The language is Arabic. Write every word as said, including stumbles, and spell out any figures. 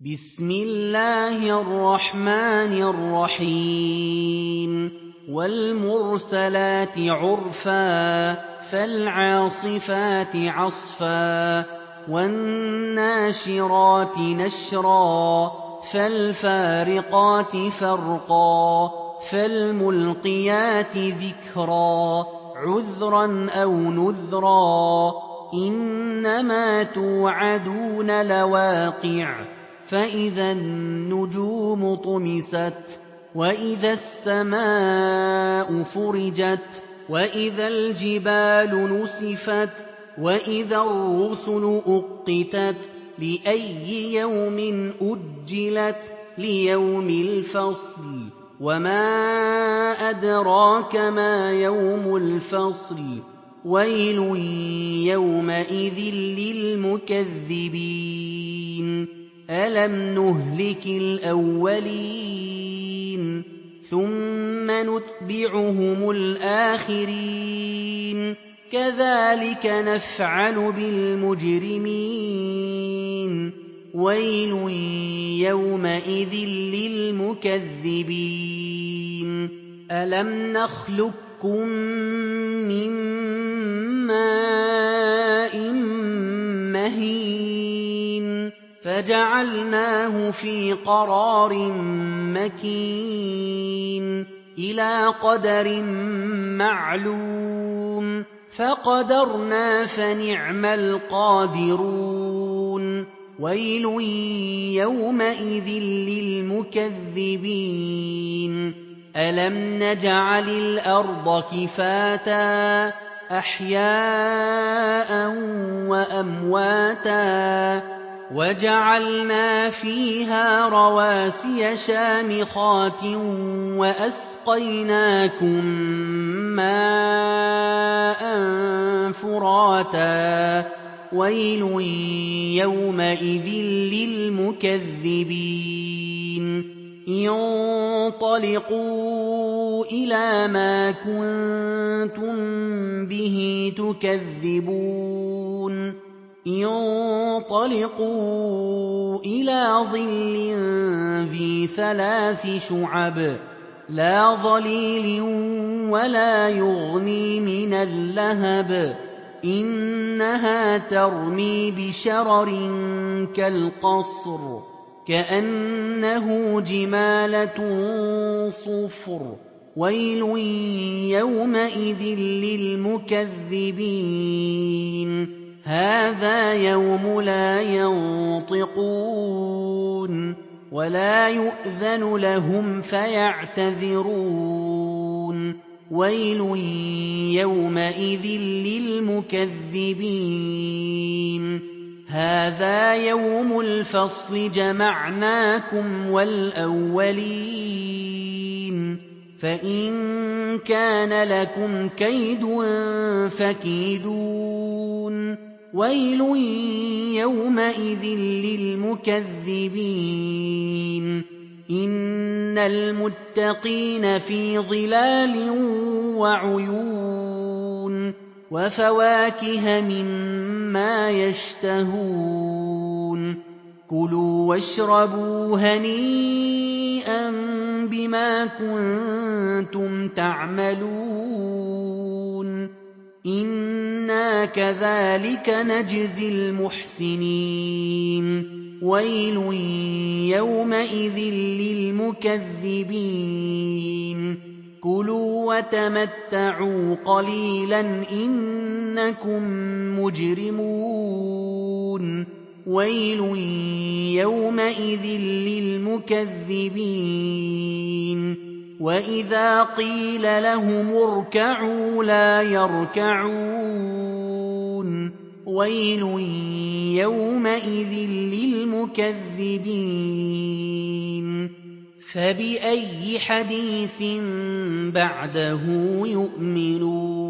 بسم الله الرحمن الرحيم والمرسلات عرفا فالعاصفات عصفا والناشرات نشرا فالفارقات فرقا فالملقيات ذكرا عذرا أو نذرا إنما توعدون لواقع فإذا النجوم طمست وإذا السماء فرجت وإذا الجبال نسفت وإذا الرسل أقتت لأي يوم أجلت ليوم الفصل وما أدراك ما يوم الفصل ويل يومئذ للمكذبين ألم نهلك الأولين ثم نتبعهم الآخرين كذلك نفعل بالمجرمين ويل يومئذ للمكذبين ألم نخلقكم من ماء مهين فجعلناه في قرار مكين إلى قدر معلوم فقدرنا فنعم القادرون ويل يومئذ للمكذبين ألم نجعل الأرض كفاتا أحياء وأمواتا وجعلنا فيها رواسي شامخات وأسقيناكم ماء فراتا ويل يومئذ للمكذبين انطلقوا إلى ما كنتم به تكذبون انطلقوا إلى ظل ذي ثلاث شعب لا ظليل ولا يغني من اللهب إنها ترمي بشرر كالقصر كأنه جمالة صفر ويل يومئذ للمكذبين هذا يوم لا ينطقون ولا يؤذن لهم فيعتذرون ويل يومئذ للمكذبين هذا يوم الفصل جمعناكم والأولين فإن كان لكم كيد فكيدون ويل يومئذ للمكذبين إن المتقين في ظلال وعيون وفواكه مما يشتهون كلوا واشربوا هنيئا بما كنتم تعملون إنا كذلك نجزي المحسنين ويل يومئذ للمكذبين كلوا وتمتعوا قليلا إنكم مجرمون ويل يومئذ للمكذبين وإذا قيل لهم اركعوا لا يركعون ويل يومئذ للمكذبين فبأي حديث بعده يؤمنون